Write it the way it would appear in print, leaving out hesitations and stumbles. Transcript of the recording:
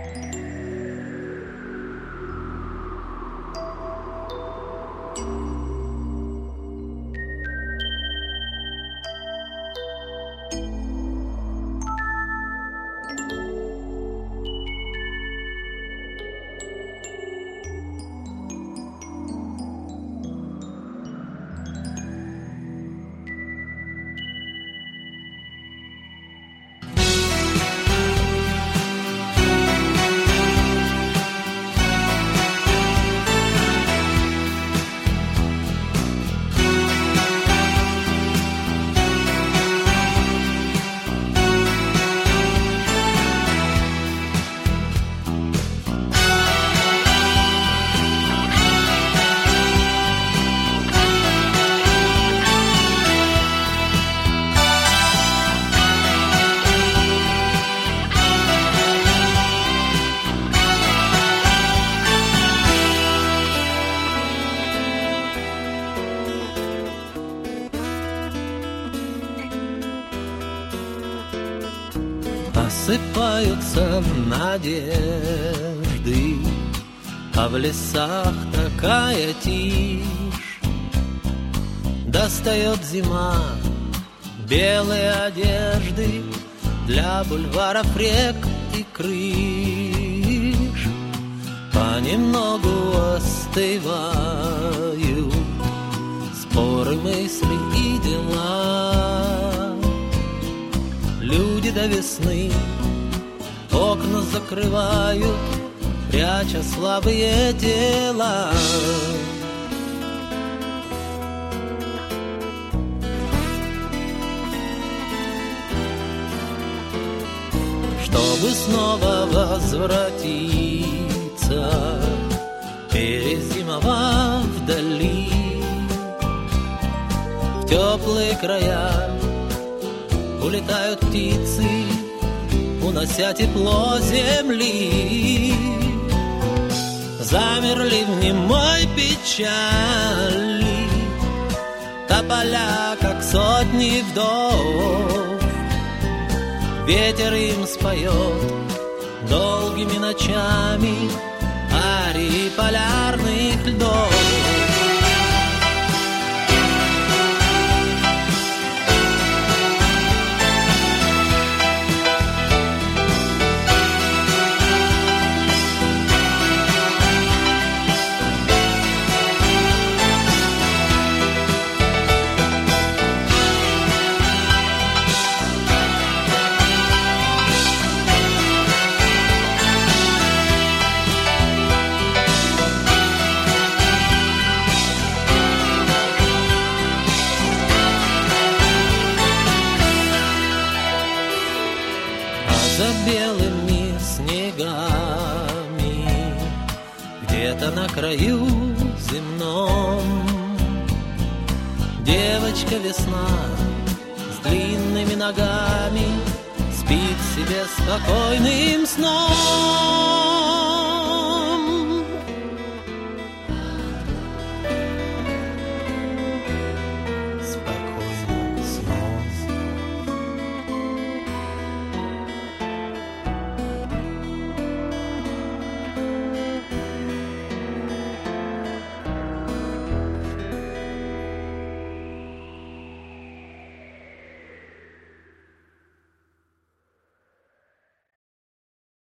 Осыпаются надежды, а в лесах такая тишь. Достает зима белые одежды для бульваров, рек и крыш. Понемногу остывают споры, мысли и дела. Люди до весны окна закрывают, пряча слабые тела. Чтобы снова возвратиться, перезимовав вдали, в теплые края улетают птицы, унося тепло земли. Замерли в немой печали тополя, как сотни вдов. Ветер им споет долгими ночами арии полярных льдов. За белыми снегами где-то на краю земном девочка весна с длинными ногами спит себе спокойным сном.